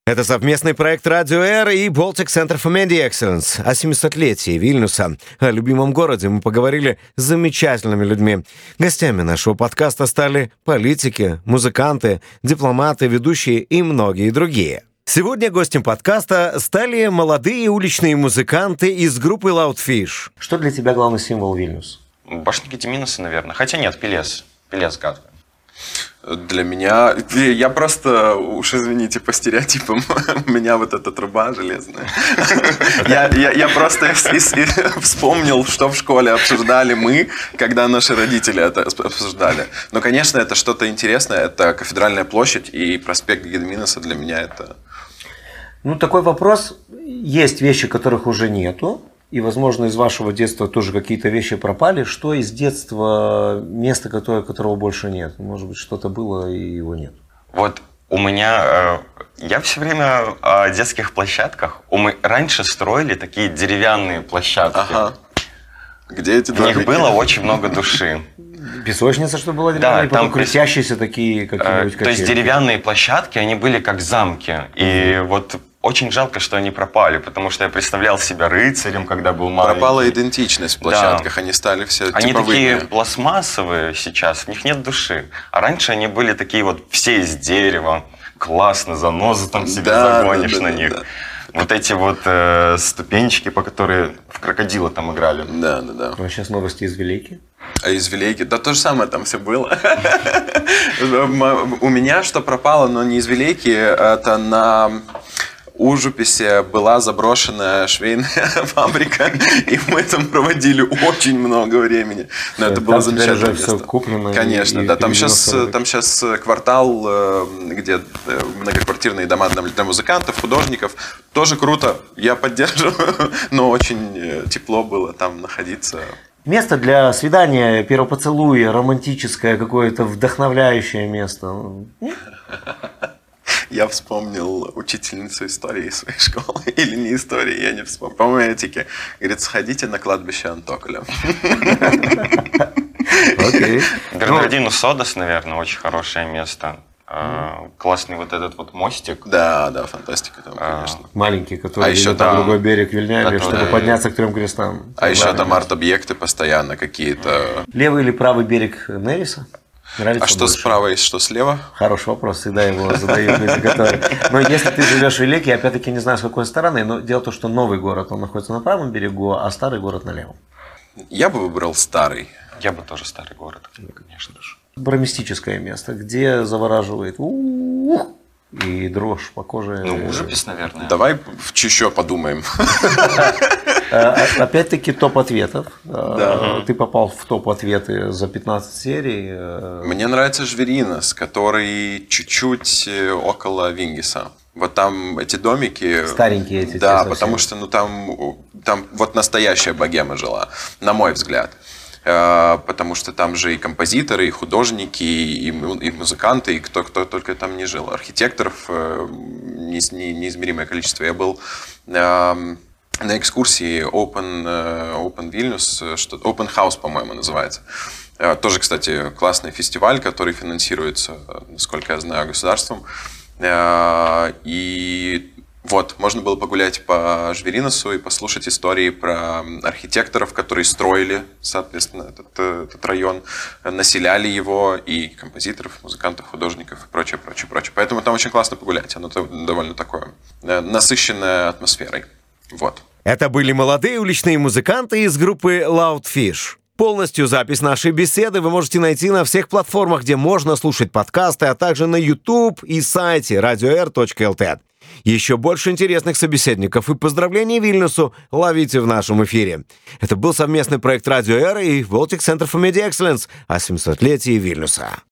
Это совместный проект «Радио Р» и Baltic Center for Media Excellence о 700-летии Вильнюса. О любимом городе мы поговорили с замечательными людьми. Гостями нашего подкаста стали политики, музыканты, дипломаты, ведущие и многие другие. Сегодня гостем подкаста стали молодые уличные музыканты из группы Loudfish. Что для тебя главный символ Вильнюса? Башня Гедиминаса, наверное. Хотя нет, Пелес Гатве. Для меня, я просто, уж извините, по стереотипам, у меня вот эта труба железная. Я просто вспомнил, что в школе обсуждали мы, когда наши родители это обсуждали. Но, конечно, это что-то интересное, это Кафедральная площадь и проспект Гедиминаса для меня это... Такой вопрос. Есть вещи, которых уже нету. И, возможно, из вашего детства тоже какие-то вещи пропали. Что из детства, место, которого больше нет? Может быть, что-то было и его нет? Вот у меня... Я все время о детских площадках. Мы раньше строили такие деревянные площадки. Ага. Где эти В них было очень много души. Песочница, что была деревянная, да, и потом там крутящиеся такие какие-нибудь качели. То есть деревянные площадки, они были как замки. И вот очень жалко, что они пропали, потому что я представлял себя рыцарем, когда был маленький. Пропала идентичность в площадках, они стали все Они типовыми. такие пластмассовые сейчас, в них нет души. А раньше они были такие вот все из дерева, классно, занозу там себе загонишь на них. Да. Вот эти вот ступенечки, по которым в крокодила там играли. Да. А сейчас новости из Вилейки? А из Вилейки? Да то же самое там все было. У меня что пропало, но не из Вилейки, это на Ужуписе была заброшенная швейная фабрика, и мы там проводили очень много времени. Но это было замечательное место. Куплено. Конечно, да. Там сейчас квартал, где многоквартирные дома для музыкантов, художников. Тоже круто, я поддерживаю, но очень тепло было там находиться. Место для свидания, первого поцелуя, романтическое какое-то вдохновляющее место. Я вспомнил учительницу истории своей школы. Или не истории, я не вспомнил. По-моему, этики. Говорит, сходите на кладбище Антоколя. Окей. Бернардино Содос, наверное, очень хорошее место. Классный вот этот вот мостик. Да, фантастика там, конечно. Маленький, который ведет на другой берег Вильняли, чтобы подняться к Трем крестам. А еще там арт-объекты постоянно какие-то. Левый или правый берег Нериса? Нравится что больше? Справа и что слева? Хороший вопрос, всегда его задают люди, которые... Но если ты живешь в Вилейке, я опять-таки не знаю, с какой стороны, но дело в том, что новый город, он находится на правом берегу, а старый город на левом. Я бы выбрал старый. Я бы тоже старый город, конечно же. Бромистическое место, где завораживает и дрожь по коже. Ужупис, наверное. Давай еще подумаем. Опять-таки топ ответов. Ты попал в топ ответы за 15 серий. Мне нравится Жверинос, который чуть-чуть около Вингиса. Вот там эти домики... Старенькие эти. Да, потому что там вот настоящая богема жила, на мой взгляд. Потому что там же и композиторы, и художники, и музыканты, и кто только там не жил. Архитекторов неизмеримое количество. Я был на экскурсии Open Vilnius, Open House, по-моему, называется. Тоже, кстати, классный фестиваль, который финансируется, насколько я знаю, государством. И вот, можно было погулять по Жвериносу и послушать истории про архитекторов, которые строили, соответственно, этот район, населяли его, и композиторов, музыкантов, художников и прочее. Поэтому там очень классно погулять, оно довольно такое насыщенное атмосферой. Вот. Это были молодые уличные музыканты из группы Loudfish. Полностью запись нашей беседы вы можете найти на всех платформах, где можно слушать подкасты, а также на YouTube и сайте radioair.lt. Еще больше интересных собеседников и поздравлений Вильнюсу ловите в нашем эфире. Это был совместный проект «Радио Р» и Baltic Center for Media Excellence о 700-летии Вильнюса.